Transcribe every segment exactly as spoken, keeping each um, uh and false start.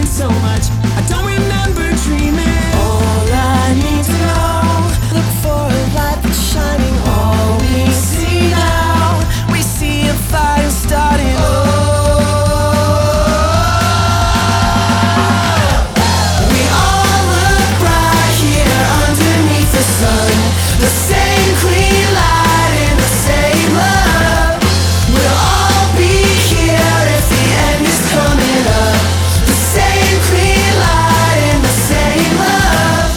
mean so much. I don't remember dreaming. All I need to know, look for a light that's shining. All we see now, we see a fire starting. Oh, we all look bright here underneath the sun. The same clean light and the same love. We'll all be here if the end is coming up. The same clean light and the same love.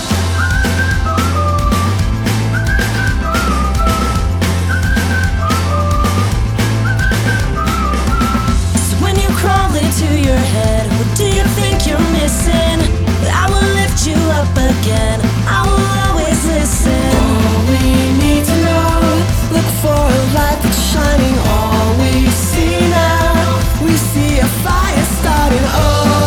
So when you crawl into your head, what do you think you're missing? But I will lift you up again, I will always listen. All we need to know, look for a light that's shining. All we see now, we see a fire starting. Oh,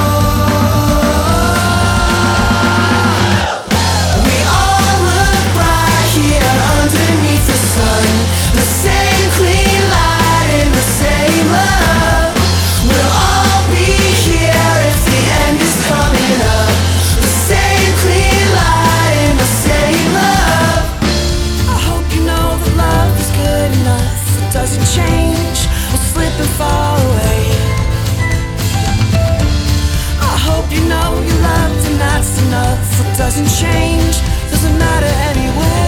we all look bright here underneath the sun. The same clean light and the same love. We'll all be here if the end is coming up. The same clean light and the same love. I hope you know that love is good enough. It doesn't change or slip and fall away. I hope you know you're loved and that's enough. It doesn't change, doesn't matter anyway.